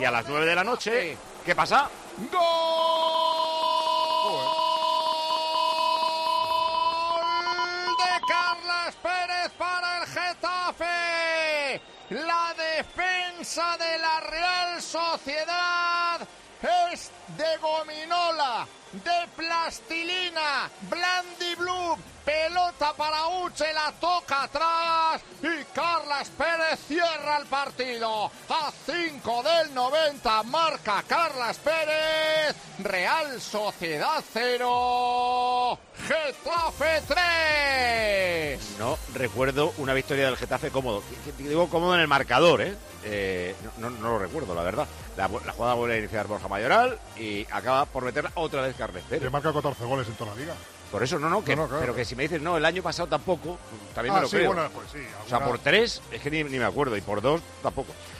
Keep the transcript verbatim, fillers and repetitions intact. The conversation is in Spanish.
Y a las nueve de la noche, ¿qué pasa? ¡Gol de Carles Pérez para el Getafe! La defensa de la Real Sociedad es de gominola, de plastilina, Blandi Blue, pelota para Uche, la toca atrás y Carles Pérez cierra el partido. A cinco del noventa marca Carles Pérez, Real Sociedad cero, Getafe tres. No recuerdo una victoria del Getafe cómodo. Digo cómodo en el marcador, ¿eh? Eh, no, no, no lo recuerdo, la verdad. La, la jugada vuelve a iniciar Borja Mayoral y acaba por meterla otra vez Carles Pérez. Le marca catorce goles en toda la liga. Por eso, no, no, que, no, no claro. Pero que si me dices, no, el año pasado tampoco, también ah, me lo sí, creo. Bueno, pues sí, alguna... O sea, por tres, es que ni, ni me acuerdo, y por dos, tampoco.